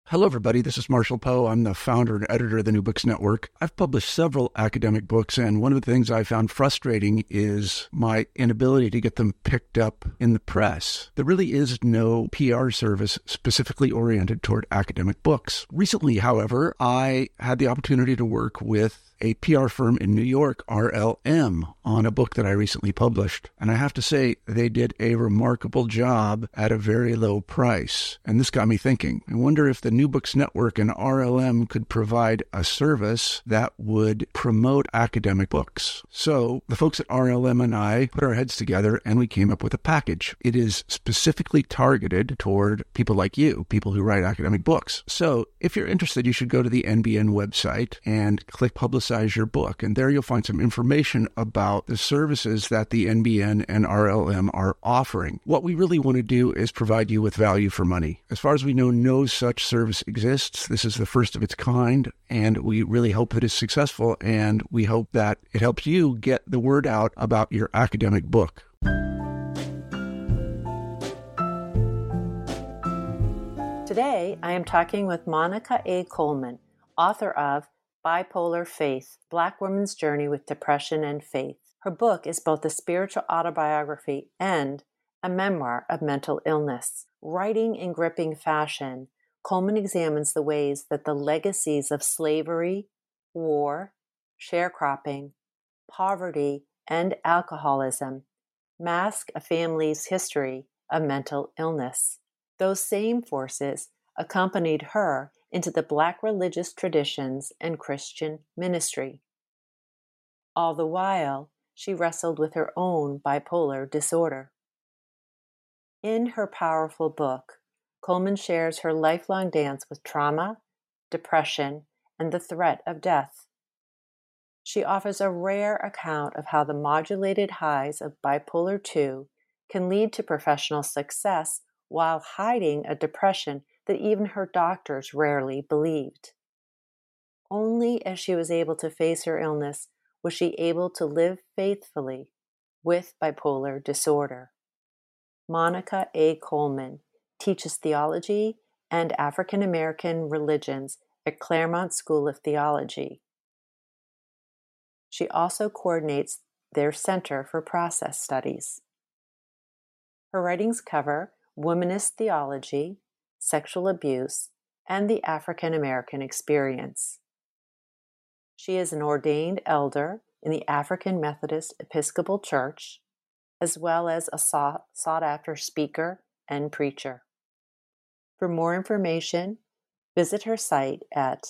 Hello, everybody. This is Marshall Poe. I'm the founder and editor of the New Books Network. I've published several academic books, and one of the things I found frustrating is my inability to get them picked up in the press. There really is no PR service specifically oriented toward academic books. Recently, however, I had the opportunity to work with a PR firm in New York, RLM, on a book that I recently published. And I have to say, they did a remarkable job at a very low price. And this got me thinking. I wonder if the New Books Network and RLM could provide a service that would promote academic books. So the folks at RLM and I put our heads together and we came up with a package. It is specifically targeted toward people like you, people who write academic books. So if you're interested, you should go to the NBN website and click Publicize Your Book. And there you'll find some information about the services that the NBN and RLM are offering. What we really want to do is provide you with value for money. As far as we know, no such service exists. This is the first of its kind, and we really hope that it's successful, and we hope that it helps you get the word out about your academic book. Today, I am talking with Monica A. Coleman, author of Bipolar Faith, Black Woman's Journey with Depression and Faith. Her book is both a spiritual autobiography and a memoir of mental illness. Writing in gripping fashion, Coleman examines the ways that the legacies of slavery, war, sharecropping, poverty, and alcoholism mask a family's history of mental illness. Those same forces accompanied her into the Black religious traditions and Christian ministry. All the while, she wrestled with her own bipolar disorder. In her powerful book, Coleman shares her lifelong dance with trauma, depression, and the threat of death. She offers a rare account of how the modulated highs of bipolar II can lead to professional success while hiding a depression that even her doctors rarely believed. Only as she was able to face her illness was she able to live faithfully with bipolar disorder. Monica A. Coleman teaches theology and African American religions at Claremont School of Theology. She also coordinates their Center for Process Studies. Her writings cover womanist theology, sexual abuse, and the African American experience. She is an ordained elder in the African Methodist Episcopal Church, as well as a sought-after speaker and preacher. For more information, visit her site at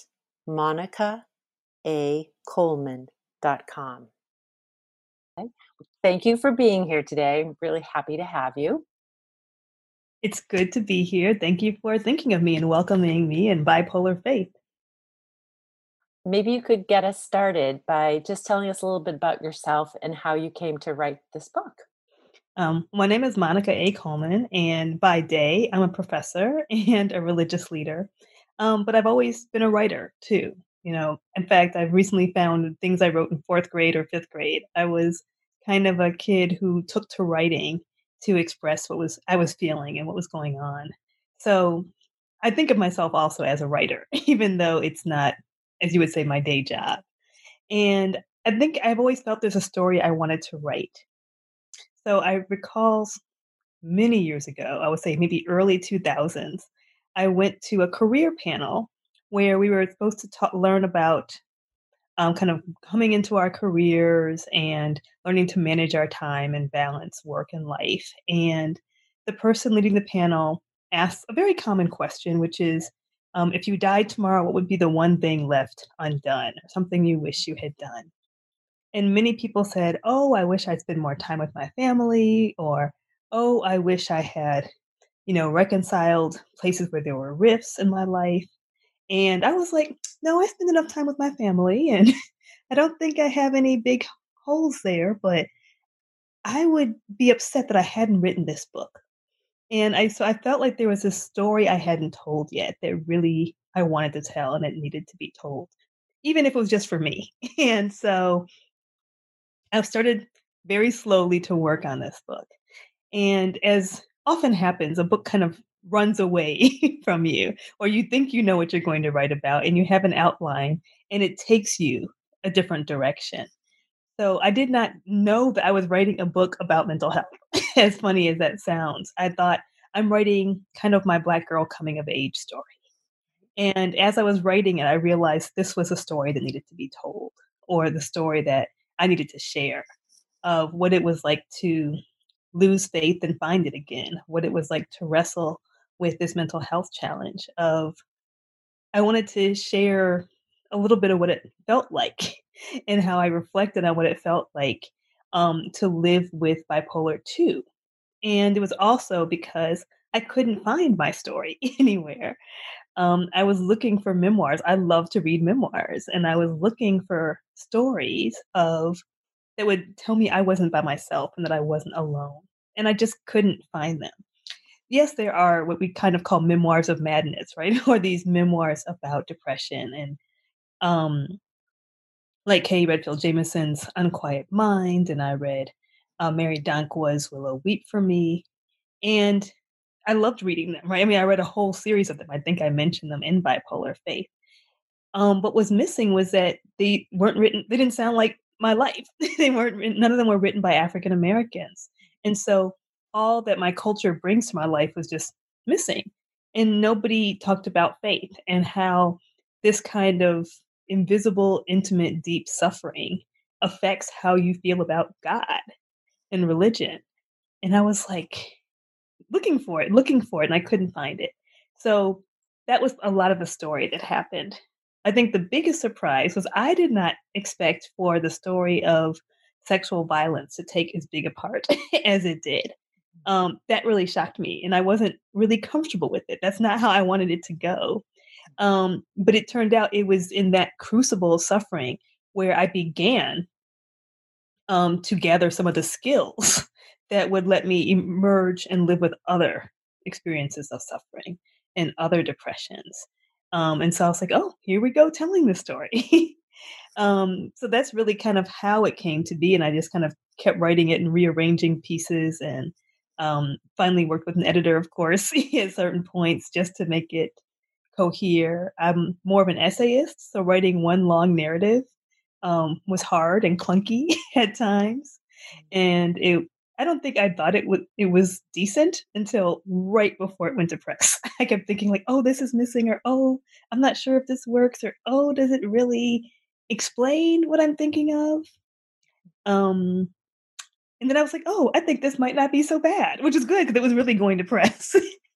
monicaacoleman.com. Okay. Thank you for being here today. I'm really happy to have you. It's good to be here. Thank you for thinking of me and welcoming me in Bipolar Faith. Maybe you could get us started by just telling us a little bit about yourself and how you came to write this book. My name is Monica A. Coleman, and by day, I'm a professor and a religious leader. But I've always been a writer, too. In fact, I've recently found things I wrote in fourth grade or fifth grade. I was kind of a kid who took to writing to express I was feeling and what was going on. So I think of myself also as a writer, even though it's not, as you would say, my day job. And I think I've always felt there's a story I wanted to write. So I recall many years ago, I would say maybe early 2000s, I went to a career panel where we were supposed to learn about kind of coming into our careers and learning to manage our time and balance work and life. And the person leading the panel asked a very common question, which is, if you died tomorrow, what would be the one thing left undone, or something you wish you had done? And many people said, oh, I wish I'd spend more time with my family, or, oh, I wish I had, reconciled places where there were rifts in my life. And I was like, no, I spend enough time with my family, and I don't think I have any big holes there, but I would be upset that I hadn't written this book. And so I felt like there was a story I hadn't told yet that really I wanted to tell, and it needed to be told, even if it was just for me. And so I've started very slowly to work on this book. And as often happens, a book kind of runs away from you, or you think you know what you're going to write about and you have an outline and it takes you a different direction. So I did not know that I was writing a book about mental health. As funny as that sounds, I thought I'm writing kind of my Black girl coming of age story. And as I was writing it, I realized this was a story that needed to be told, or the story that I needed to share of what it was like to lose faith and find it again, what it was like to wrestle with this mental health challenge of I wanted to share a little bit of what it felt like and how I reflected on what it felt like to live with bipolar 2. And it was also because I couldn't find my story anywhere. I was looking for memoirs. I love to read memoirs, and I was looking for stories of that would tell me I wasn't by myself and that I wasn't alone. And I just couldn't find them. Yes, there are what we kind of call memoirs of madness, right? Or these memoirs about depression and um like Kay Redfield Jamison's Unquiet Mind, and I read Mary Dankwa's Willow Weep for Me. And I loved reading them, right? I mean, I read a whole series of them. I think I mentioned them in Bipolar Faith. What was missing was that they weren't written, they didn't sound like my life. They weren't written, none of them were written by African Americans. And so all that my culture brings to my life was just missing. And nobody talked about faith and how this kind of invisible, intimate, deep suffering affects how you feel about God and religion. And I was like looking for it, and I couldn't find it. So that was a lot of the story that happened. I think the biggest surprise was I did not expect for the story of sexual violence to take as big a part as it did. That really shocked me, and I wasn't really comfortable with it. That's not how I wanted it to go. But it turned out it was in that crucible of suffering where I began to gather some of the skills that would let me emerge and live with other experiences of suffering and other depressions. And so I was like, oh, here we go telling this story. So that's really kind of how it came to be. And I just kind of kept writing it and rearranging pieces and finally worked with an editor, of course, at certain points just to make it cohere. I'm more of an essayist, so writing one long narrative was hard and clunky at times, and I don't think I thought it was decent until right before it went to press. I kept thinking like, "Oh, this is missing," or "Oh, I'm not sure if this works," or "Oh, does it really explain what I'm thinking of?" Um, and then I was like, "Oh, I think this might not be so bad," which is good because it was really going to press.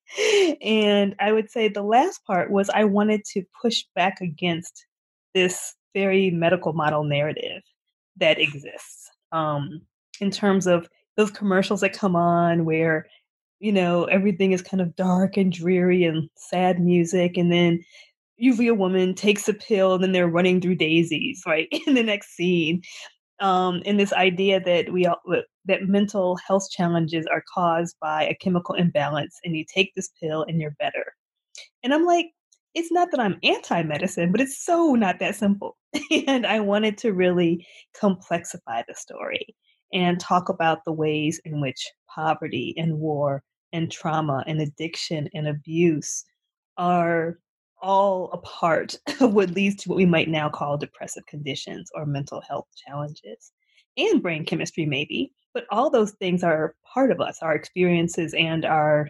And I would say the last part was I wanted to push back against this very medical model narrative that exists, in terms of those commercials that come on where, everything is kind of dark and dreary and sad music, and then usually a woman takes a pill and then they're running through daisies, right, in the next scene. And this idea that that mental health challenges are caused by a chemical imbalance, and you take this pill and you're better. And I'm like, it's not that I'm anti-medicine, but it's so not that simple. And I wanted to really complexify the story and talk about the ways in which poverty and war and trauma and addiction and abuse are all a part of what leads to what we might now call depressive conditions or mental health challenges and brain chemistry, maybe. But all those things are part of us, our experiences and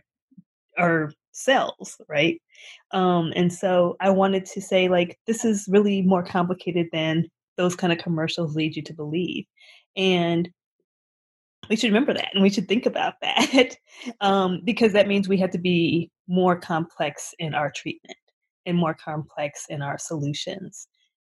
our cells, right? And so I wanted to say, like, this is really more complicated than those kind of commercials lead you to believe. And we should remember that and we should think about that because that means we have to be more complex in our treatment and more complex in our solutions.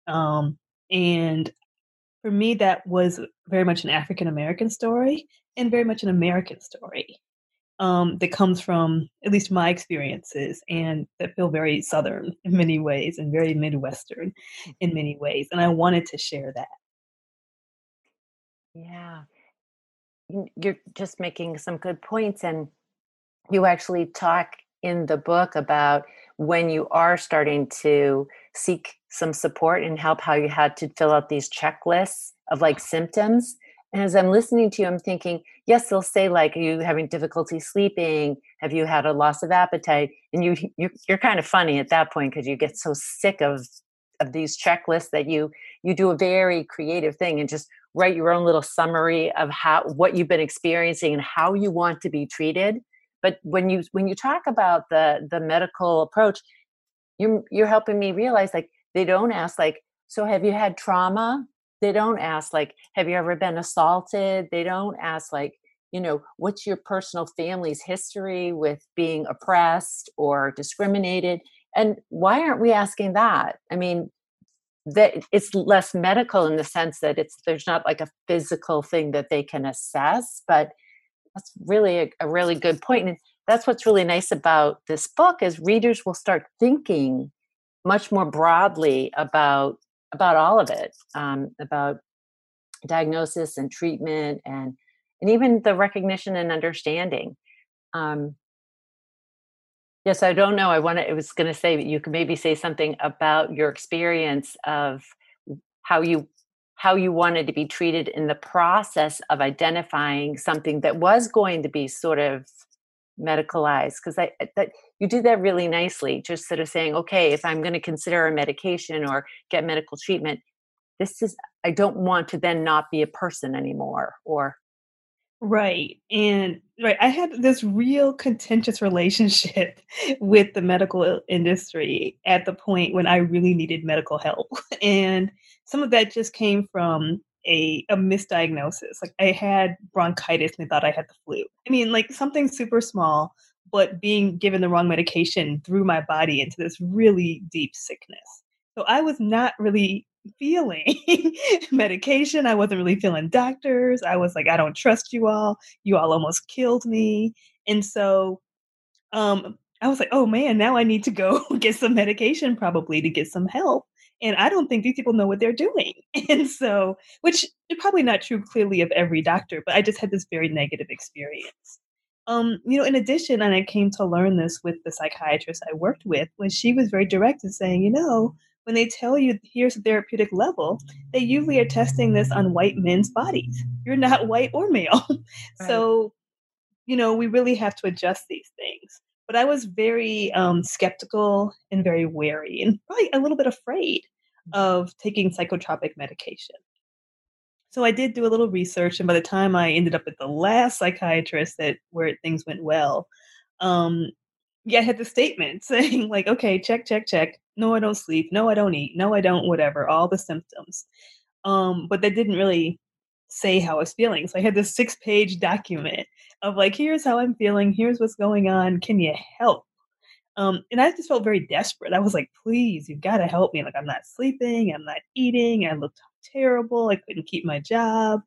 And for me, that was very much an African American story and very much an American story that comes from at least my experiences and that feel very Southern in many ways and very Midwestern in many ways. And I wanted to share that. Yeah. You're just making some good points. And you actually talk in the book about when you are starting to seek some support and help, how you had to fill out these checklists of like symptoms. as I'm listening to you, I'm thinking, yes, they'll say like, "Are you having difficulty sleeping? Have you had a loss of appetite?" And you're kind of funny at that point because you get so sick of these checklists that you do a very creative thing and just write your own little summary of how what you've been experiencing and how you want to be treated. But when you talk about the medical approach, you're helping me realize like they don't ask like, so have you had trauma? They don't ask like, have you ever been assaulted? They don't ask like, what's your personal family's history with being oppressed or discriminated? And why aren't we asking that? I mean, that it's less medical in the sense that there's not like a physical thing that they can assess, but that's really a really good point. And that's what's really nice about this book is readers will start thinking much more broadly about all of it, about diagnosis and treatment and even the recognition and understanding. Um, yes, I don't know. I was going to say you could maybe say something about your experience of how you how you wanted to be treated in the process of identifying something that was going to be sort of medicalized, because I that you do that really nicely, just sort of saying, okay, if I'm going to consider a medication or get medical treatment, this is I don't want to then not be a person anymore. Or Right. And right, I had this real contentious relationship with the medical industry at the point when I really needed medical help. And some of that just came from a misdiagnosis. Like I had bronchitis and they thought I had the flu. I mean, like something super small, but being given the wrong medication threw my body into this really deep sickness. So I was not really feeling medication. I wasn't really feeling doctors. I was like, I don't trust you all. You all almost killed me. And so I was like, oh man, now I need to go get some medication probably to get some help. And I don't think these people know what they're doing. And so, which is probably not true clearly of every doctor, but I just had this very negative experience. In addition, and I came to learn this with the psychiatrist I worked with, when she was very direct in saying, when they tell you here's a therapeutic level, they usually are testing this on white men's bodies. You're not white or male. right. So, we really have to adjust these things. But I was very skeptical and very wary and probably a little bit afraid of taking psychotropic medication. So I did do a little research, and by the time I ended up at the last psychiatrist that where things went well, um, yeah, I had the statement saying like, "Okay, check, check, check. No, I don't sleep. No, I don't eat. No, I don't whatever. All the symptoms." But they didn't really say how I was feeling. So I had this 6-page document of like, "Here's how I'm feeling. Here's what's going on. Can you help?" And I just felt very desperate. I was like, please, you've got to help me. Like, I'm not sleeping, I'm not eating, I looked terrible, I couldn't keep my job.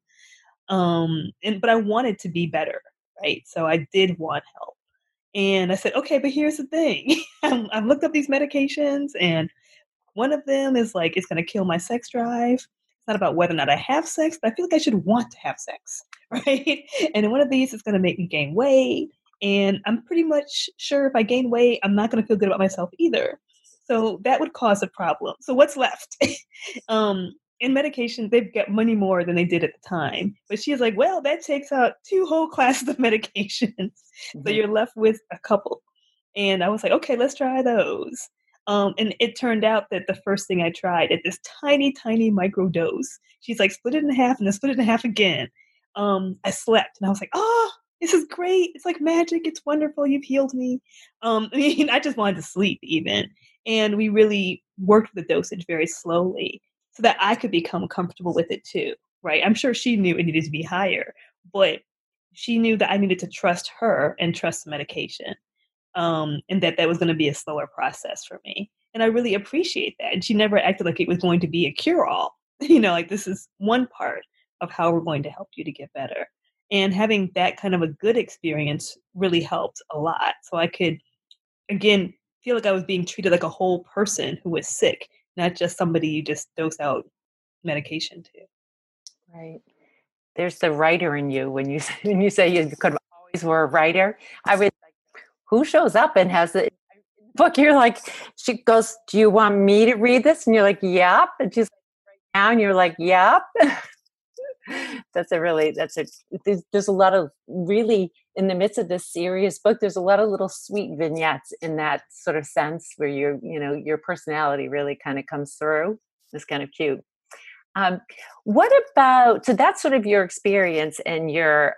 But I wanted to be better, right? So I did want help. And I said, okay, but here's the thing. I've looked up these medications, and one of them is like, it's going to kill my sex drive. It's not about whether or not I have sex, but I feel like I should want to have sex, right? And one of these is going to make me gain weight. And I'm pretty much sure if I gain weight, I'm not going to feel good about myself either. So that would cause a problem. So what's left? um, in medication, they've got money more than they did at the time. But she's like, well, that takes out 2 whole classes of medications. So Mhm. you're left with a couple. And I was like, okay, let's try those. And it turned out that the first thing I tried at this tiny, tiny micro dose, she's like, split it in half and then split it in half again. I slept and I was like, oh, this is great. It's like magic. It's wonderful. You've healed me. I mean, I just wanted to sleep even. And we really worked the dosage very slowly so that I could become comfortable with it too. Right. I'm sure she knew it needed to be higher, but she knew that I needed to trust her and trust the medication, and that was going to be a slower process for me. And I really appreciate that. And she never acted like it was going to be a cure all. Like this is one part of how we're going to help you to get better. And having that kind of a good experience really helped a lot. So I could, again, feel like I was being treated like a whole person who was sick, not just somebody you just dose out medication to. Right. There's the writer in you when you when you say you could have always were a writer. I was like, who shows up and has the book? You're like, she goes, "Do you want me to read this?" And you're like, "Yep." And she's like, "Now," and you're like, "Yep." There's a lot of really, in the midst of this serious book, there's a lot of little sweet vignettes in that sort of sense where your personality really kind of comes through. It's kind of cute. Um, what about, so that's sort of your experience and your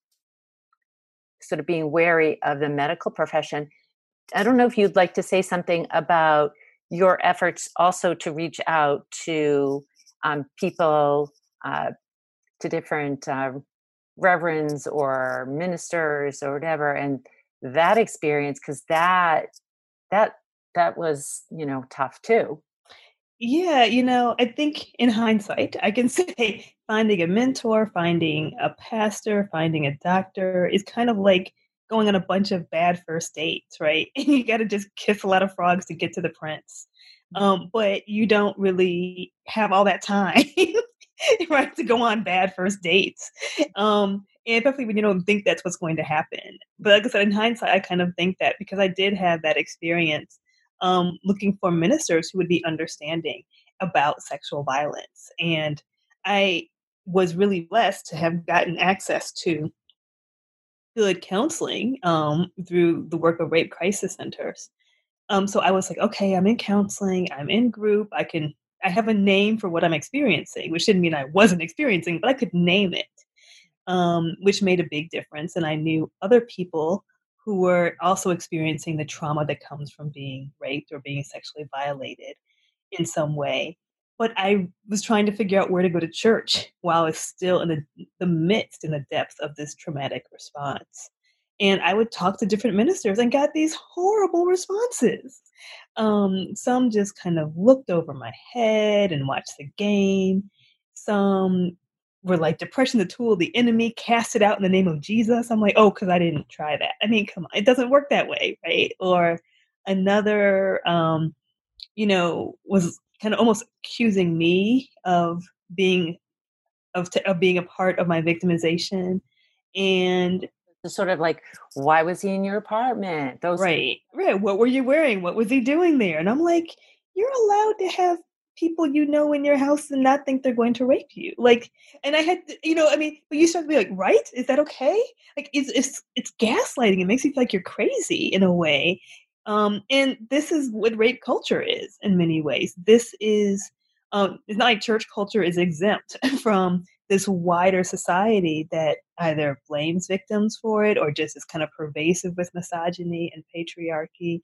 sort of being wary of the medical profession. I don't know if you'd like to say something about your efforts also to reach out to people, to different reverends or ministers or whatever, and that experience, because that that was tough too. Yeah, I think in hindsight, I can say finding a mentor, finding a pastor, finding a doctor is kind of like going on a bunch of bad first dates, right? And you got to just kiss a lot of frogs to get to the prince. But you don't really have all that time, right, to go on bad first dates. And especially when you don't think that's what's going to happen. But like I said, in hindsight, I kind of think that because I did have that experience looking for ministers who would be understanding about sexual violence. And I was really blessed to have gotten access to good counseling through the work of rape crisis centers. So I was like, okay, I'm in counseling, I'm in group, I have a name for what I'm experiencing, which didn't mean I wasn't experiencing, but I could name it, which made a big difference. And I knew other people who were also experiencing the trauma that comes from being raped or being sexually violated in some way. But I was trying to figure out where to go to church while I was still in in the depth of this traumatic response. And I would talk to different ministers and got these horrible responses. Some just kind of looked over my head and watched the game. Some were like, depression, the tool of the enemy, cast it out in the name of Jesus. I'm like, oh, because I didn't try that. I mean, come on, it doesn't work that way, right? Or another, was kind of almost accusing me of being of being a part of my victimization. And It's sort of like, why was he in your apartment? Those. right, right. What were you wearing? What was he doing there? And I'm like, you're allowed to have people in your house and not think they're going to rape you. Like, and I had, I mean, but you start to be like, right? Is that okay? Like, it's gaslighting. It makes you feel like you're crazy in a way. And this is what rape culture is in many ways. This is, it's not like church culture is exempt from this wider society that either blames victims for it or just is kind of pervasive with misogyny and patriarchy.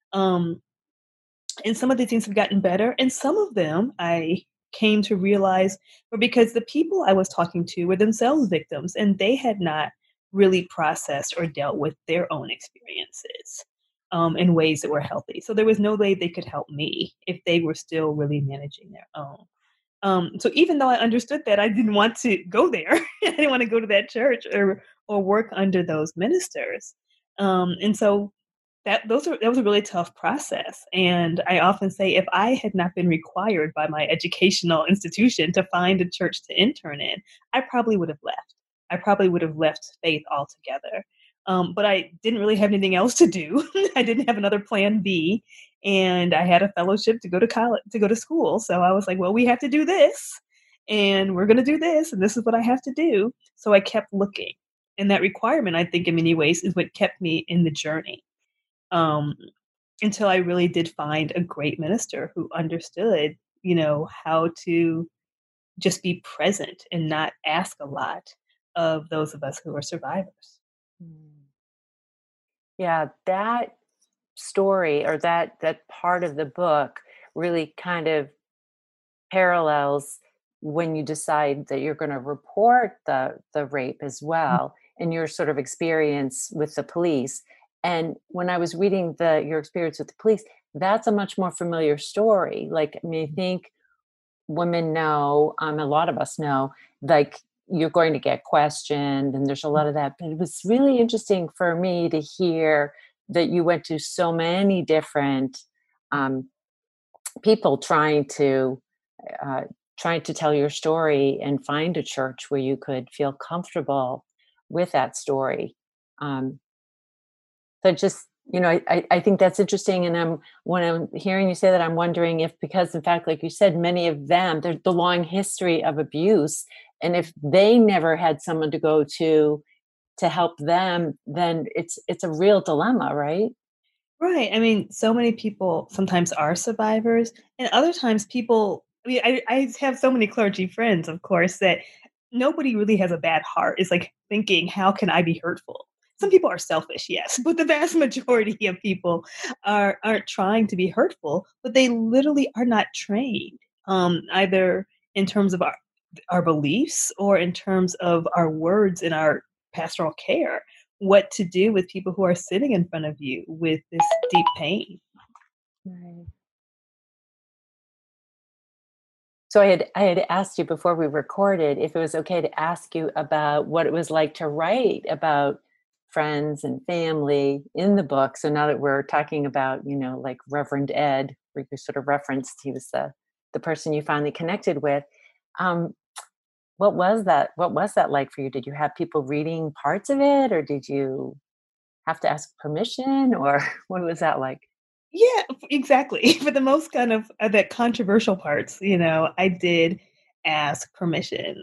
And some of these things have gotten better, and some of them I came to realize were because the people I was talking to were themselves victims, and they had not really processed or dealt with their own experiences in ways that were healthy. So there was no way they could help me if they were still really managing their own. So even though I understood that, I didn't want to go there. I didn't want to go to that church or work under those ministers. And so that was a really tough process. And I often say if I had not been required by my educational institution to find a church to intern in, I probably would have left. I probably would have left faith altogether. But I didn't really have anything else to do. I didn't have another plan B. And I had a fellowship to go to college, to go to school. So I was like, well, we have to do this and we're going to do this. And this is what I have to do. So I kept looking. And that requirement, I think in many ways is what kept me in the journey. Um, until I really did find a great minister who understood, how to just be present and not ask a lot of those of us who are survivors. Mm. Yeah, that story or that part of the book really kind of parallels when you decide that you're going to report the rape as well, and your sort of experience with the police. And when I was reading your experience with the police, that's a much more familiar story. Like, I mean, I think women know, a lot of us know, like, you're going to get questioned, and there's a lot of that. But it was really interesting for me to hear that you went to so many different um, people uh, trying to tell your story and find a church where you could feel comfortable with that story. Um, so just, I think that's interesting. And when I'm hearing you say that, I'm wondering if, because in fact, like you said, many of them, there's the long history of abuse And if they never had someone to go to help them, then it's a real dilemma, right? Right. I mean, so many people sometimes are survivors, and other times people. I mean, I have so many clergy friends, of course, that nobody really has a bad heart. It's like thinking, how can I be hurtful? Some people are selfish, yes, but the vast majority of people aren't trying to be hurtful, but they literally are not trained, either in terms of our beliefs or in terms of our words in our pastoral care, what to do with people who are sitting in front of you with this deep pain. Right. So I had asked you before we recorded if it was okay to ask you about what it was like to write about friends and family in the book. So now that we're talking about, like Reverend Ed, where you sort of referenced he was the person you finally connected with. Um, what was that? What was that like for you? Did you have people reading parts of it, or did you have to ask permission, or what was that like? Yeah, exactly. For the most kind of the controversial parts, I did ask permission.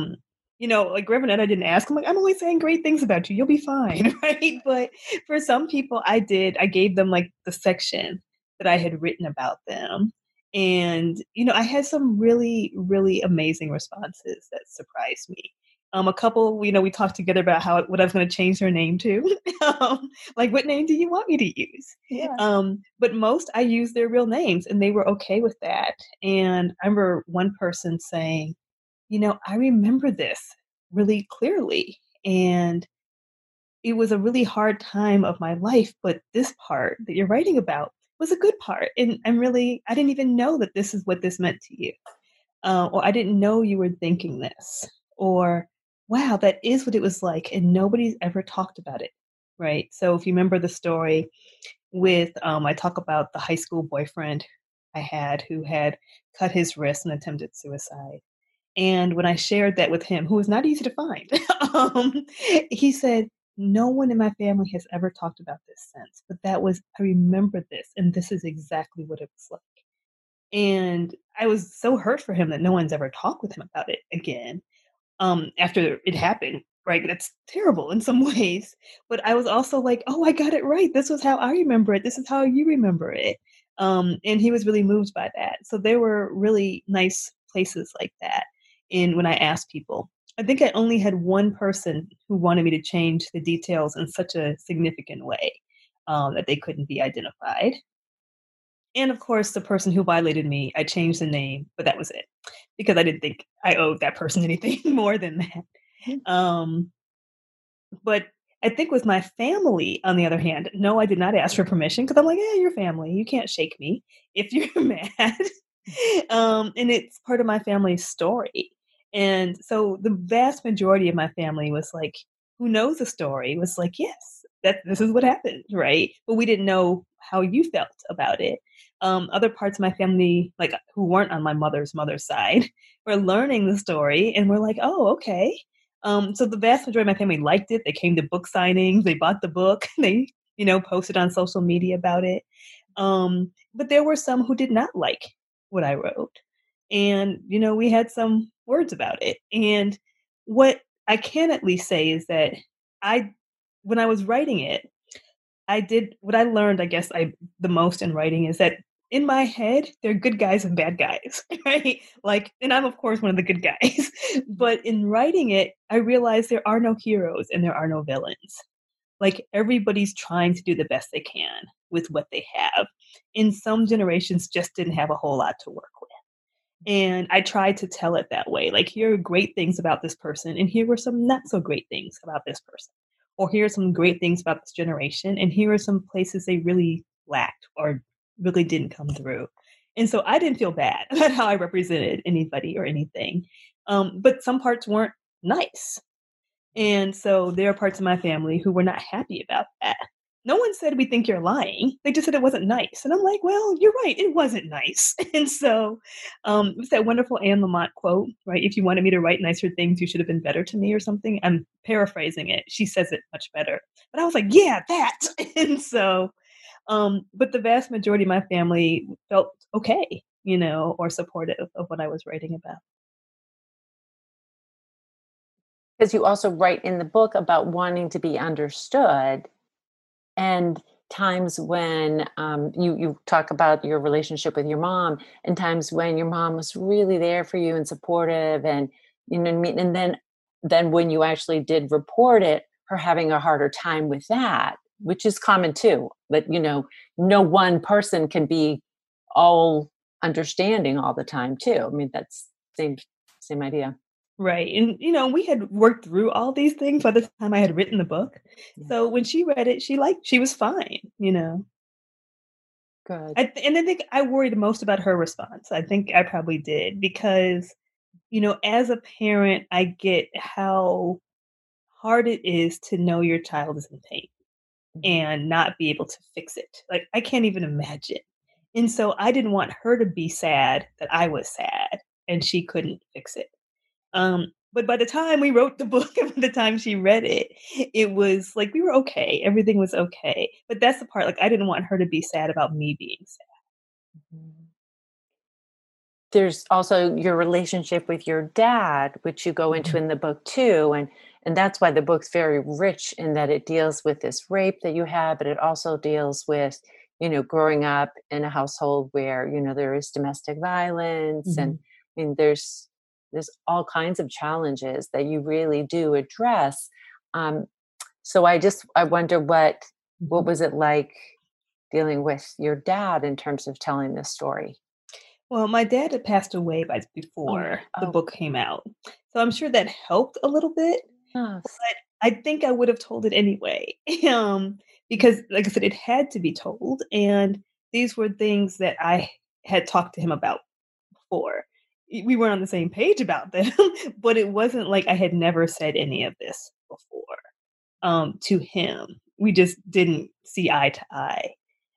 Like Reverend Ed, I didn't ask. I'm like, I'm always saying great things about you. You'll be fine, right? But for some people, I did. I gave them like the section that I had written about them, and I had some really, really amazing responses that surprised me. A couple, we talked together about what I was going to change their name to. Like, what name do you want me to use? Yeah. But most I used their real names and they were okay with that. And I remember one person saying, I remember this really clearly. And it was a really hard time of my life, but this part that you're writing about was a good part. And I didn't even know that this is what this meant to you. Or I didn't know you were thinking this. Or, wow, that is what it was like. And nobody's ever talked about it. Right. So if you remember the story, with I talk about the high school boyfriend I had who had cut his wrist and attempted suicide. And when I shared that with him, who was not easy to find, um, he said, "No one in my family has ever talked about this since, but I remember this, and this is exactly what it was like." And I was so hurt for him that no one's ever talked with him about it again after it happened, right? That's terrible in some ways. But I was also like, oh, I got it right. This was how I remember it. This is how you remember it. And he was really moved by that. So there were really nice places like that. And when I asked people, I think I only had one person who wanted me to change the details in such a significant way that they couldn't be identified. And of course, the person who violated me, I changed the name, but that was it because I didn't think I owed that person anything more than that. But I think with my family, on the other hand, no, I did not ask for permission because I'm like, yeah, you're family. You can't shake me if you're mad. And it's part of my family's story. And so the vast majority of my family was like, who knows the story, was like, yes, this is what happened, right? But we didn't know how you felt about it. Other parts of my family, like who weren't on my mother's side, were learning the story and we're like, oh, okay. So the vast majority of my family liked it. They came to book signings, they bought the book, they, posted on social media about it. But there were some who did not like what I wrote. And, we had some words about it. And what I can at least say is that I, when I was writing it, I did what I learned, I guess the most in writing is that in my head, there are good guys and bad guys, right? Like, and I'm of course one of the good guys. But in writing it, I realized there are no heroes and there are no villains. Like everybody's trying to do the best they can with what they have. And some generations just didn't have a whole lot to work with. And I tried to tell it that way. Like, here are great things about this person, and here were some not so great things about this person. Or here are some great things about this generation, and here are some places they really lacked or really didn't come through. And so I didn't feel bad about how I represented anybody or anything. But some parts weren't nice. And so there are parts of my family who were not happy about that. No one said, "We think you're lying." They just said it wasn't nice. And I'm like, well, you're right. It wasn't nice. And so it's that wonderful Anne Lamott quote, right? If you wanted me to write nicer things, you should have been better to me or something. I'm paraphrasing it. She says it much better. But I was like, yeah, that. And so, but the vast majority of my family felt okay, or supportive of what I was writing about. Because you also write in the book about wanting to be understood, and times when you talk about your relationship with your mom, and times when your mom was really there for you and supportive, and you know what I mean. And then when you actually did report it, her having a harder time with that, which is common too. But no one person can be all understanding all the time too. I mean, that's same idea. Right. And, we had worked through all these things by the time I had written the book. Yeah, So when she read it, she was fine. good. And I think I worried most about her response. I think I probably did because, as a parent, I get how hard it is to know your child is in pain Mhm. and not be able to fix it. Like, I can't even imagine. And so I didn't want her to be sad that I was sad and she couldn't fix it. But by the time we wrote the book and by the time she read it, it was like we were okay. Everything was okay. But that's the part, like I didn't want her to be sad about me being sad. Mhm. There's also your relationship with your dad, which you go into Mhm. in the book too, and that's why the book's very rich in that it deals with this rape that you had, but it also deals with growing up in a household where there is domestic violence, and Mhm. I mean there's all kinds of challenges that you really do address. Um, so I wonder what Mhm. was it like dealing with your dad in terms of telling this story. Well, my dad had passed away Oh, before the oh, book came out. So I'm sure that helped a little bit, yes. but I think I would have told it anyway. Because like I said, it had to be told. And these were things that I had talked to him about before. We weren't on the same page about them, but it wasn't like I had never said any of this before to him. We just didn't see eye to eye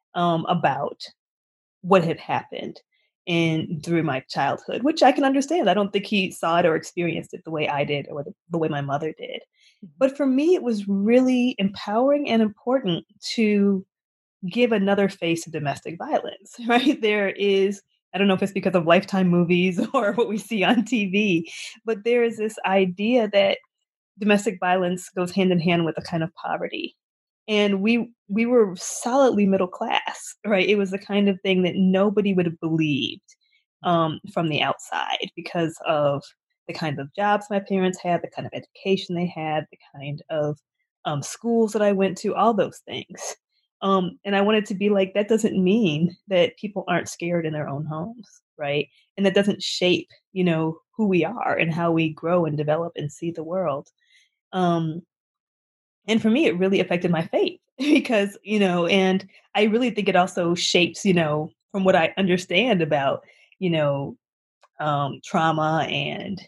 about what had happened in through my childhood, which I can understand. I don't think he saw it or experienced it the way I did or the way my mother did. Mhm. But for me, it was really empowering and important to give another face to domestic violence, right? There is, I don't know if it's because of Lifetime movies or what we see on TV, but there is this idea that domestic violence goes hand in hand with a kind of poverty. And we were solidly middle class, right? It was the kind of thing that nobody would have believed from the outside because of the kind of jobs my parents had, the kind of education they had, the kind of schools that I went to, all those things. And I wanted to be like, that doesn't mean that people aren't scared in their own homes, right? And that doesn't shape, who we are and how we grow and develop and see the world. Um, and for me, it really affected my faith because, and I really think it also shapes, from what I understand about, you know, trauma and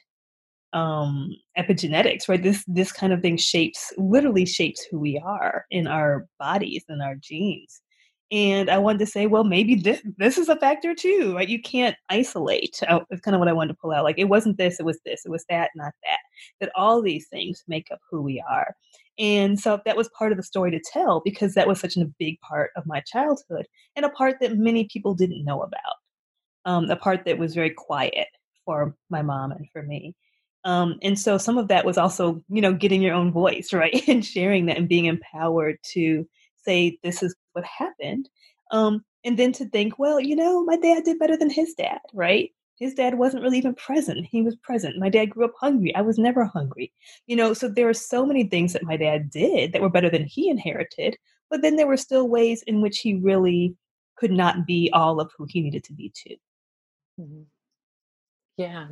epigenetics, right? This kind of thing literally shapes who we are in our bodies and our genes. And I wanted to say, well, maybe this is a factor too, right? You can't isolate. It's kind of what I wanted to pull out. Like it wasn't this, it was that, not that. That all these things make up who we are. And so that was part of the story to tell because that was such a big part of my childhood and a part that many people didn't know about. A part that was very quiet for my mom and for me. And so some of that was also, getting your own voice, right? And sharing that and being empowered to say, this is what happened. And then to think, well, my dad did better than his dad, right? His dad wasn't really even present. He was present. My dad grew up hungry. I was never hungry. So there are so many things that my dad did that were better than he inherited. But then there were still ways in which he really could not be all of who he needed to be too. Mhm. Yeah.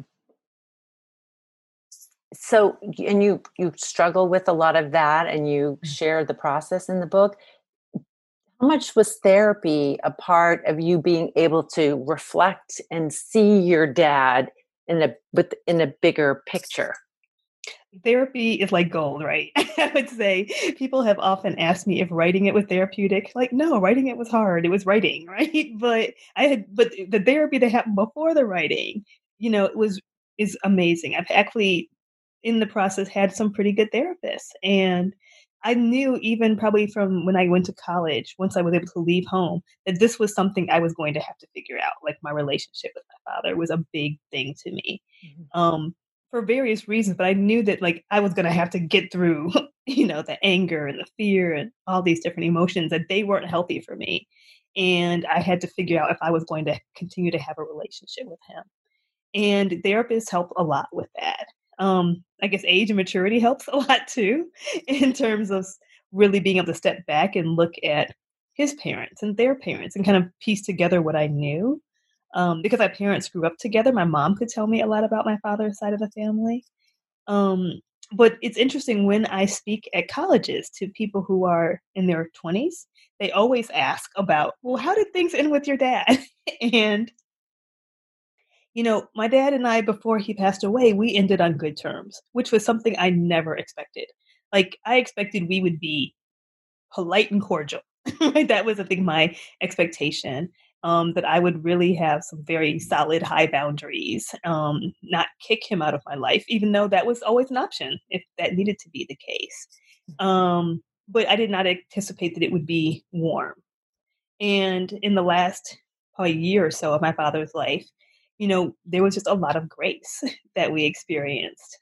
So, and you struggle with a lot of that, and you share the process in the book. How much was therapy a part of you being able to reflect and see your dad in a bigger picture? Therapy is like gold, right? I would say people have often asked me if writing it was therapeutic. Like, no, writing it was hard. It was writing, right? But the therapy that happened before the writing, it was is amazing. I've actually in the process had some pretty good therapists. And I knew even probably from when I went to college, once I was able to leave home, that this was something I was going to have to figure out. Like my relationship with my father was a big thing to me. Mhm. Um, for various reasons, but I knew that like I was going to have to get through, the anger and the fear and all these different emotions, that they weren't healthy for me. And I had to figure out if I was going to continue to have a relationship with him. And therapists help a lot with that. I guess age and maturity helps a lot too, in terms of really being able to step back and look at his parents and their parents and kind of piece together what I knew. Because my parents grew up together, my mom could tell me a lot about my father's side of the family. Um, but it's interesting when I speak at colleges to people who are in their 20s, they always ask about, well, how did things end with your dad? And my dad and I, before he passed away, we ended on good terms, which was something I never expected. Like, I expected we would be polite and cordial. Right? That was, I think, my expectation. That I would really have some very solid high boundaries, not kick him out of my life, even though that was always an option if that needed to be the case. But I did not anticipate that it would be warm. And in the last probably year or so of my father's life, there was just a lot of grace that we experienced.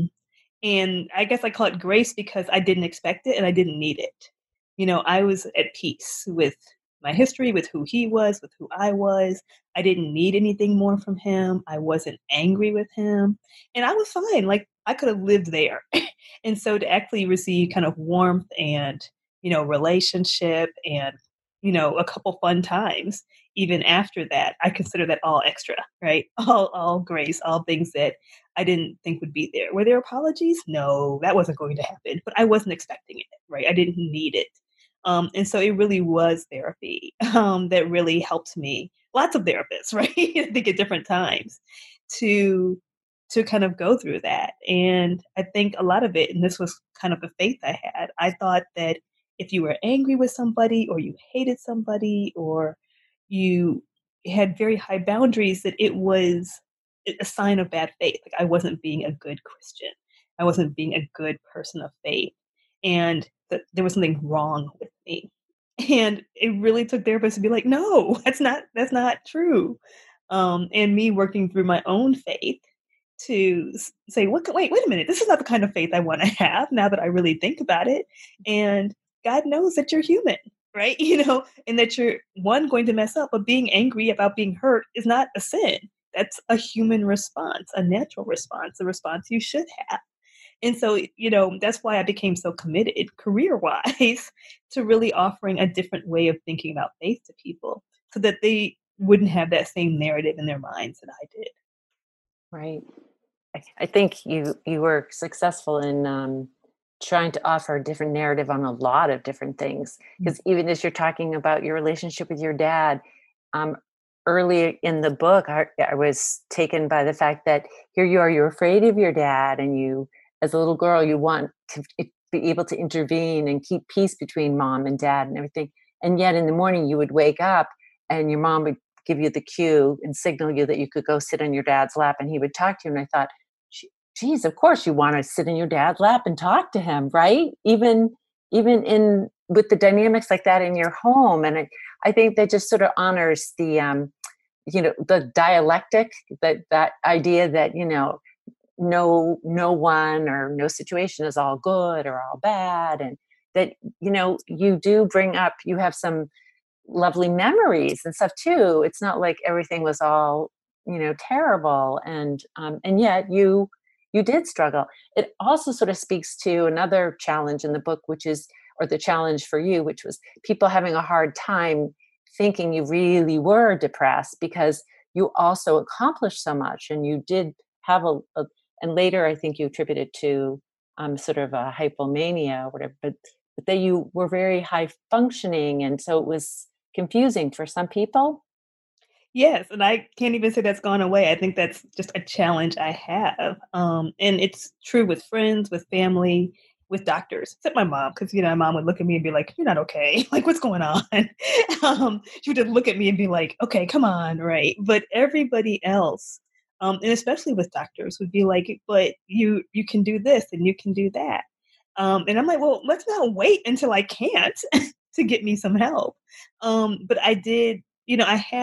And I guess I call it grace because I didn't expect it and I didn't need it. I was at peace with my history, with who he was, with who I was. I didn't need anything more from him. I wasn't angry with him. And I was fine. Like, I could have lived there. And so to actually receive kind of warmth and, relationship and, a couple fun times, even after that, I consider that all extra, right? All grace, all things that I didn't think would be there. Were there apologies? No, that wasn't going to happen, but I wasn't expecting it, right? I didn't need it. And so it really was therapy that really helped me. Lots of therapists, right? I think at different times to kind of go through that. And I think a lot of it, and this was kind of a faith I had, I thought that if you were angry with somebody or you hated somebody or you had very high boundaries, that it was a sign of bad faith. Like, I wasn't being a good Christian. I wasn't being a good person of faith. And that there was something wrong with me. And it really took therapists to be like, no, that's not true. And me working through my own faith to say, wait a minute, this is not the kind of faith I want to have now that I really think about it. And God knows that you're human, right? And that you're one going to mess up, but being angry about being hurt is not a sin. That's a human response, a natural response, a response you should have. And so, that's why I became so committed career wise to really offering a different way of thinking about faith to people so that they wouldn't have that same narrative in their minds that I did. Right. I think you were successful in trying to offer a different narrative on a lot of different things. Because even as you're talking about your relationship with your dad, early in the book, I was taken by the fact that here you are, you're afraid of your dad, and you, as a little girl, you want to be able to intervene and keep peace between mom and dad and everything. And yet in the morning you would wake up and your mom would give you the cue and signal you that you could go sit on your dad's lap and he would talk to you. And I thought, geez, of course you want to sit in your dad's lap and talk to him, right? Even in with the dynamics like that in your home. And I think that just sort of honors the the dialectic, that idea that no one or no situation is all good or all bad, and that you do bring up, you have some lovely memories and stuff too. It's not like everything was all terrible, and yet you did struggle. It also sort of speaks to another challenge in the book, which is, or the challenge for you, which was people having a hard time thinking you really were depressed because you also accomplished so much, and you did have and later I think you attributed to sort of a hypomania or whatever, but that you were very high functioning, and so it was confusing for some people. Yes, and I can't even say that's gone away. I think that's just a challenge I have. And it's true with friends, with family, with doctors, except my mom, because my mom would look at me and be like, "You're not okay. Like, what's going on?" She would just look at me and be like, "Okay, come on, right?" But everybody else, and especially with doctors, would be like, "But you can do this and you can do that." And I'm like, "Well, let's not wait until I can't to get me some help." But I did, I had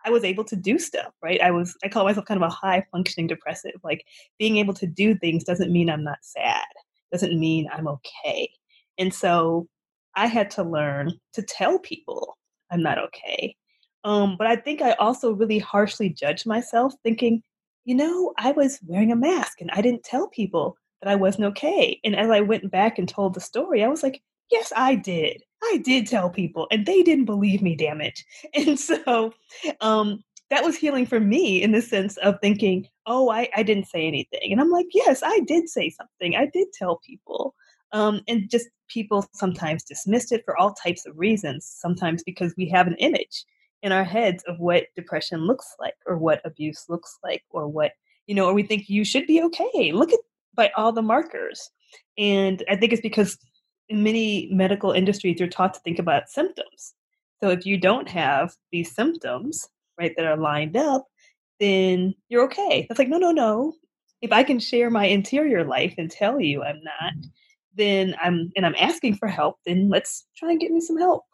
I was able to do stuff, right? I call myself kind of a high functioning depressive. Like being able to do things doesn't mean I'm not sad, doesn't mean I'm okay. And so I had to learn to tell people I'm not okay. But I think I also really harshly judged myself, thinking, I was wearing a mask and I didn't tell people that I wasn't okay. And as I went back and told the story, I was like, yes, I did. I did tell people and they didn't believe me, damn it. And so um, that was healing for me in the sense of thinking, oh, I didn't say anything. And I'm like, yes, I did say something. I did tell people. And just people sometimes dismissed it for all types of reasons, sometimes because we have an image in our heads of what depression looks like or what abuse looks like or or we think you should be okay. Look at by all the markers. And I think it's because in many medical industries, you're taught to think about symptoms. So if you don't have these symptoms, right, that are lined up, then you're okay. It's like, no, no, no. If I can share my interior life and tell you I'm not, then I'm asking for help, then let's try and get me some help.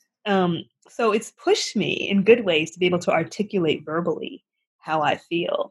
So it's pushed me in good ways to be able to articulate verbally how I feel.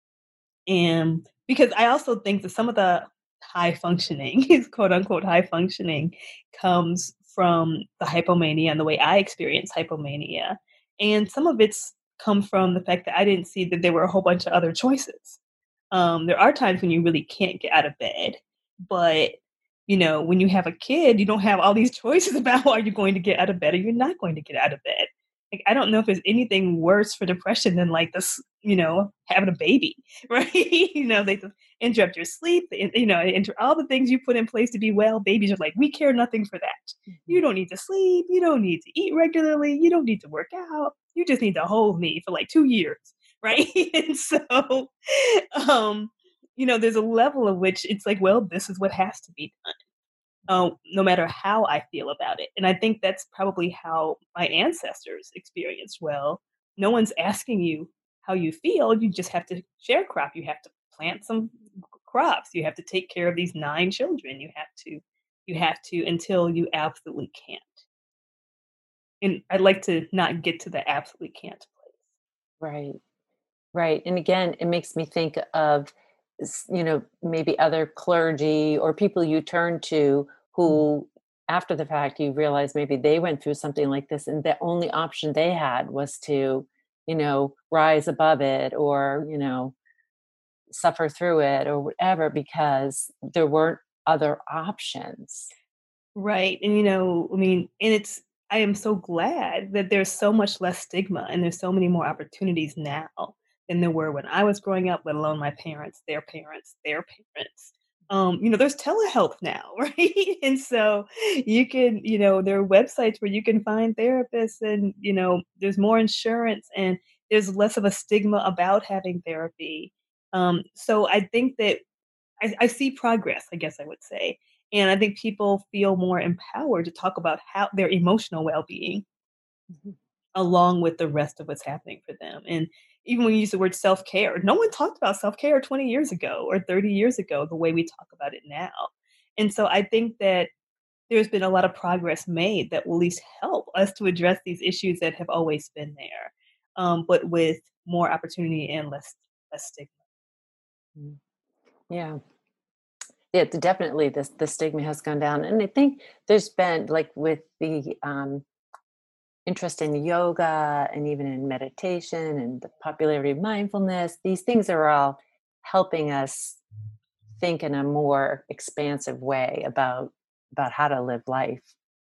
And because I also think that some of the high functioning, is quote unquote high functioning, comes from the hypomania and the way I experience hypomania. And some of it's come from the fact that I didn't see that there were a whole bunch of other choices. There are times when you really can't get out of bed, but when you have a kid, you don't have all these choices about are you going to get out of bed or you're not going to get out of bed. Like, I don't know if there's anything worse for depression than like this, having a baby, right? They just interrupt your sleep, all the things you put in place to be well. Babies are like, we care nothing for that. You don't need to sleep. You don't need to eat regularly. You don't need to work out. You just need to hold me for like 2 years, right? And so, there's a level of which it's like, well, this is what has to be done, no matter how I feel about it. And I think that's probably how my ancestors experienced. Well, no one's asking you how you feel. You just have to sharecrop. You have to plant some crops. You have to take care of these 9 children. You have to until you absolutely can't. And I'd like to not get to the absolutely can't place. Right. Right. And again, it makes me think of, maybe other clergy or people you turn to who, after the fact, you realize maybe they went through something like this and the only option they had was to, rise above it or, suffer through it or whatever because there weren't other options. Right. And, I am so glad that there's so much less stigma and there's so many more opportunities now than there were when I was growing up, let alone my parents, their parents, their parents. There's telehealth now, right? And so you can, there are websites where you can find therapists and, there's more insurance and there's less of a stigma about having therapy. So I think that I see progress, I guess I would say. And I think people feel more empowered to talk about how their emotional well-being Mhm. along with the rest of what's happening for them. And even when you use the word self-care, no one talked about self-care 20 years ago or 30 years ago the way we talk about it now. And so I think that there's been a lot of progress made that will at least help us to address these issues that have always been there, but with more opportunity and less stigma. Mm. Yeah. Yeah, definitely the stigma has gone down. And I think there's been like with the interest in yoga and even in meditation and the popularity of mindfulness, these things are all helping us think in a more expansive way about how to live life.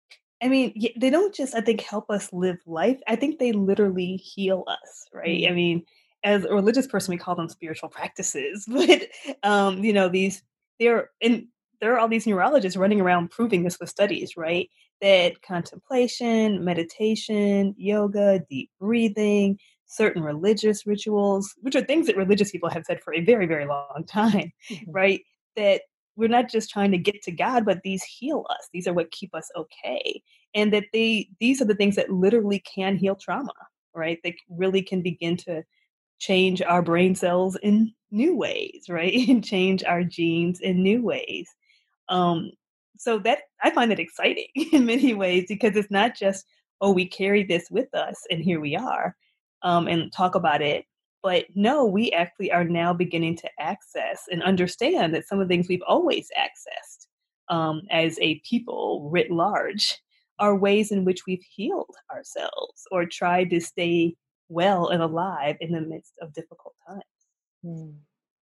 They don't just, I think, help us live life. I think they literally heal us, right? Mm. As a religious person, we call them spiritual practices, but these there and there are all these neurologists running around proving this with studies, right? That contemplation, meditation, yoga, deep breathing, certain religious rituals, which are things that religious people have said for a very, very long time, Mhm. right? That we're not just trying to get to God, but these heal us. These are what keep us okay. And that these are the things that literally can heal trauma, right? They really can begin to change our brain cells in new ways, right? And change our genes in new ways. Um, so that I find it exciting in many ways because it's not just, oh, we carry this with us and here we are. and talk about it. But no, we actually are now beginning to access and understand that some of the things we've always accessed as a people writ large are ways in which we've healed ourselves or tried to stay well and alive in the midst of difficult times. Mm.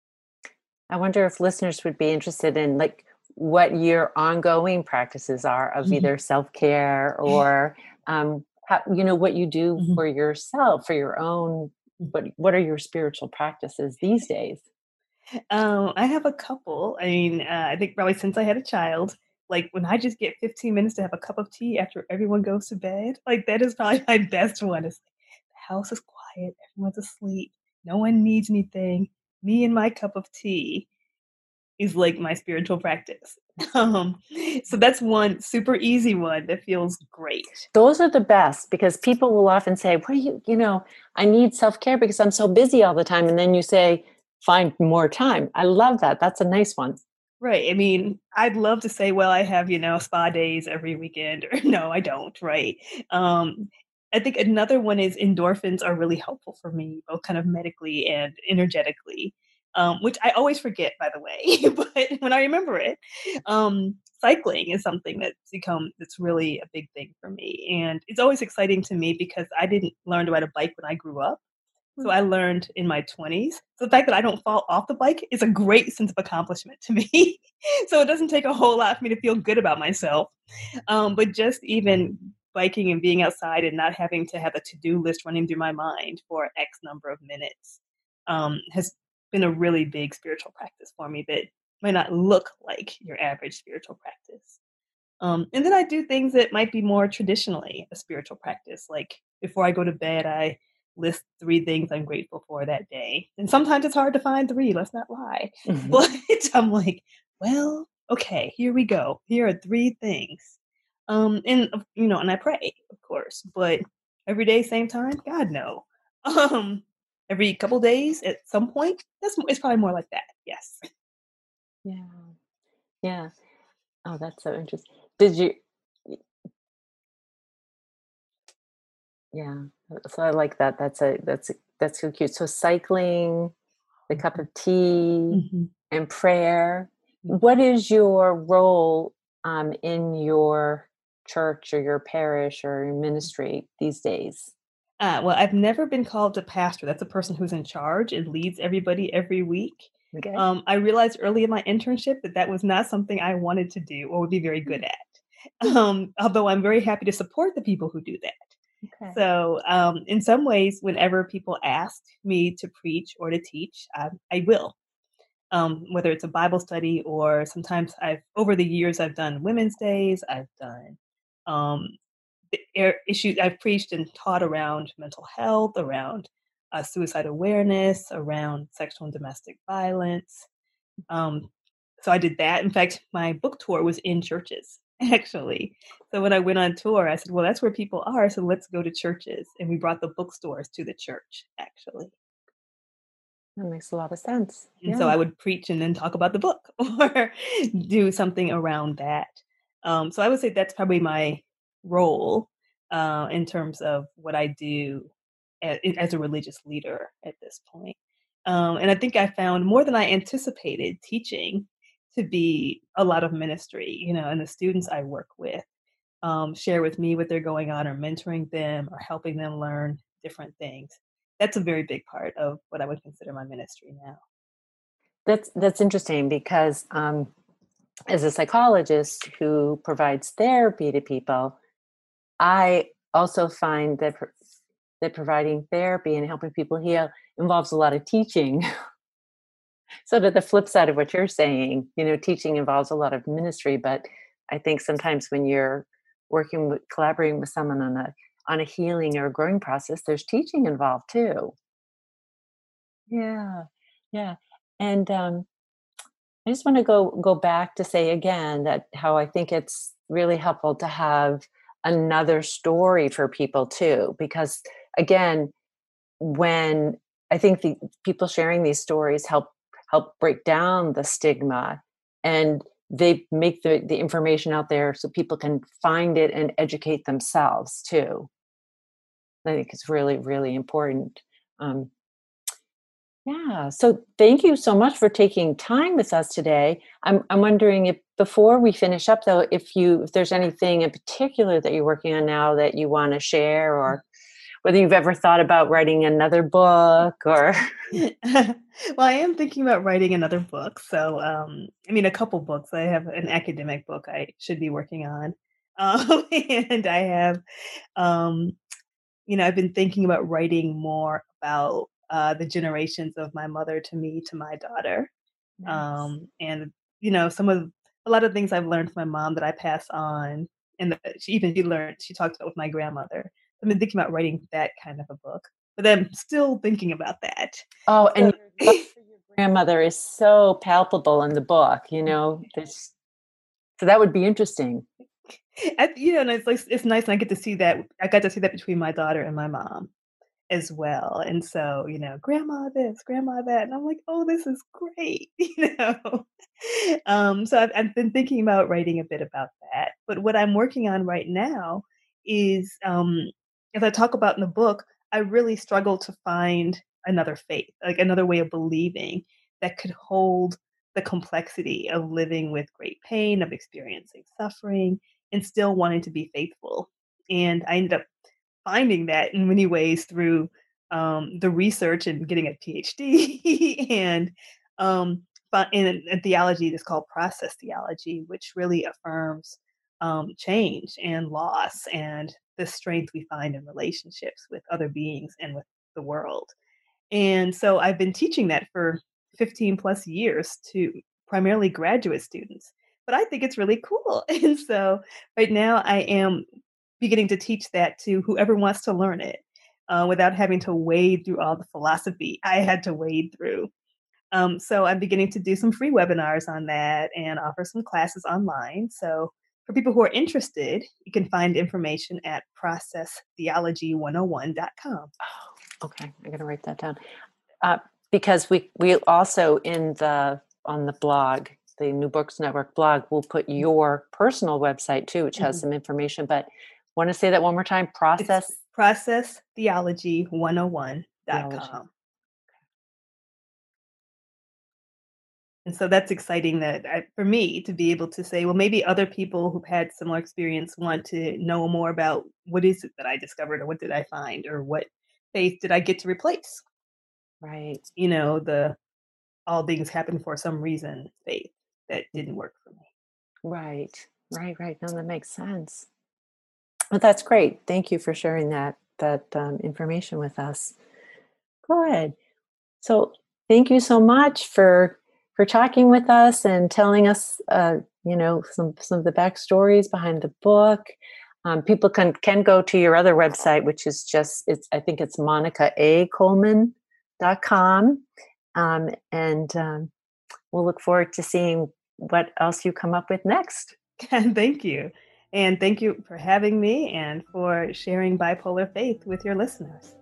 I wonder if listeners would be interested in like what your ongoing practices are of Mhm. either self-care or how, what you do Mhm. for yourself, for your own, Mhm. what are your spiritual practices these days? I have a couple. I mean, I think probably since I had a child, like when I just get 15 minutes to have a cup of tea after everyone goes to bed, like that is probably my best one. It's like the house is quiet, everyone's asleep, no one needs anything. Me and my cup of tea is like my spiritual practice. Um, so that's one super easy one that feels great. Those are the best because people will often say, "What do I need self-care because I'm so busy all the time." And then you say, "Find more time." I love that. That's a nice one. Right. I mean, I'd love to say, well, I have, spa days every weekend, or no, I don't. Right. Um, I think another one is endorphins are really helpful for me, both kind of medically and energetically, which I always forget, by the way. But when I remember it, cycling is something that's really a big thing for me. And it's always exciting to me because I didn't learn to ride a bike when I grew up. So I learned in my 20s. So the fact that I don't fall off the bike is a great sense of accomplishment to me. So it doesn't take a whole lot for me to feel good about myself. But just even biking and being outside and not having to have a to-do list running through my mind for X number of minutes has been a really big spiritual practice for me that might not look like your average spiritual practice. And then I do things that might be more traditionally a spiritual practice. Like before I go to bed, I list 3 things I'm grateful for that day. And sometimes it's hard to find 3, let's not lie. Mhm. But I'm like, well, okay, here we go. Here are 3 things. And I pray, of course, but every day, same time, God no. Um, every couple days at some point, it's probably more like that. Yes. Yeah. Yeah. Oh, that's so interesting. Did you Yeah. So I like that. That's so cute. So cycling, the cup of tea, Mhm. and prayer. Mhm. What is your role in your church or your parish or your ministry these days? Well, I've never been called to pastor. That's a person who's in charge and leads everybody every week. Okay. I realized early in my internship that that was not something I wanted to do or would be very good at. Although I'm very happy to support the people who do that. Okay. So, in some ways, whenever people ask me to preach or to teach, I will. Whether it's a Bible study or sometimes over the years, I've done women's days. I've done um, issues I've preached and taught around mental health, around suicide awareness, around sexual and domestic violence. Um, so I did that. In fact, my book tour was in churches, actually. So when I went on tour, I said, well, that's where people are. So let's go to churches. And we brought the bookstores to the church, actually. That makes a lot of sense. And so Yeah. I would preach and then talk about the book or do something around that. So I would say that's probably my role in terms of what I do as a religious leader at this point. And I think I found more than I anticipated teaching to be a lot of ministry, and the students I work with share with me what they're going on or mentoring them or helping them learn different things. That's a very big part of what I would consider my ministry now. That's interesting because as a psychologist who provides therapy to people, I also find that providing therapy and helping people heal involves a lot of teaching. So to the flip side of what you're saying, teaching involves a lot of ministry, but I think sometimes when you're collaborating with someone on a healing or a growing process, there's teaching involved too. Yeah, yeah, and I just want to go back to say again that how I think it's really helpful to have another story for people too, because again, when I think the people sharing these stories help break down the stigma, and they make the information out there so people can find it and educate themselves too. I think it's really, really important. Um, yeah. So thank you so much for taking time with us today. I'm wondering if before we finish up though, if there's anything in particular that you're working on now that you want to share, or whether you've ever thought about writing another book or Well, I am thinking about writing another book. So, I mean, a couple books. I have an academic book I should be working on. And I have, um, I've been thinking about writing more about the generations of my mother to me to my daughter. nice. And, a lot of things I've learned from my mom that I pass on. And that she talked about with my grandmother. I've been thinking about writing that kind of a book, but I'm still thinking about that. Oh, and So, your love for your grandmother is so palpable in the book, you know. There's so that would be interesting. and it's like it's nice, and I get to see that. I got to see that between my daughter and my mom as well. And so, grandma this, grandma that. And I'm like, oh, this is great, So I've been thinking about writing a bit about that. But what I'm working on right now is, as I talk about in the book, I really struggle to find another faith, like another way of believing that could hold the complexity of living with great pain, of experiencing suffering, and still wanting to be faithful. And I ended up finding that in many ways through the research and getting a PhD and in theology that's called process theology, which really affirms change and loss and the strength we find in relationships with other beings and with the world. And so I've been teaching that for 15 plus years to primarily graduate students. But I think it's really cool. And so right now I am beginning to teach that to whoever wants to learn it without having to wade through all the philosophy I had to wade through. So I'm beginning to do some free webinars on that and offer some classes online. So for people who are interested, you can find information at processtheology101.com. Oh, okay. I'm gonna write that down. Uh, because we also on the blog, the New Books Network blog, we'll put your personal website too, which has Mhm. some information. But want to say that one more time? It's Process theology. processtheology101.com. And so that's exciting that for me to be able to say, well, maybe other people who've had similar experience want to know more about what is it that I discovered or what did I find or what faith did I get to replace? Right. The all things happen for some reason faith that didn't work for me. Right. Right. No, that makes sense. Well, that's great. Thank you for sharing that information with us. Good. So thank you so much for talking with us and telling us, some of the backstories behind the book. People can go to your other website, which is I think it's monicaacoleman.com. And we'll look forward to seeing what else you come up with next. And thank you. And thank you for having me and for sharing bipolar faith with your listeners.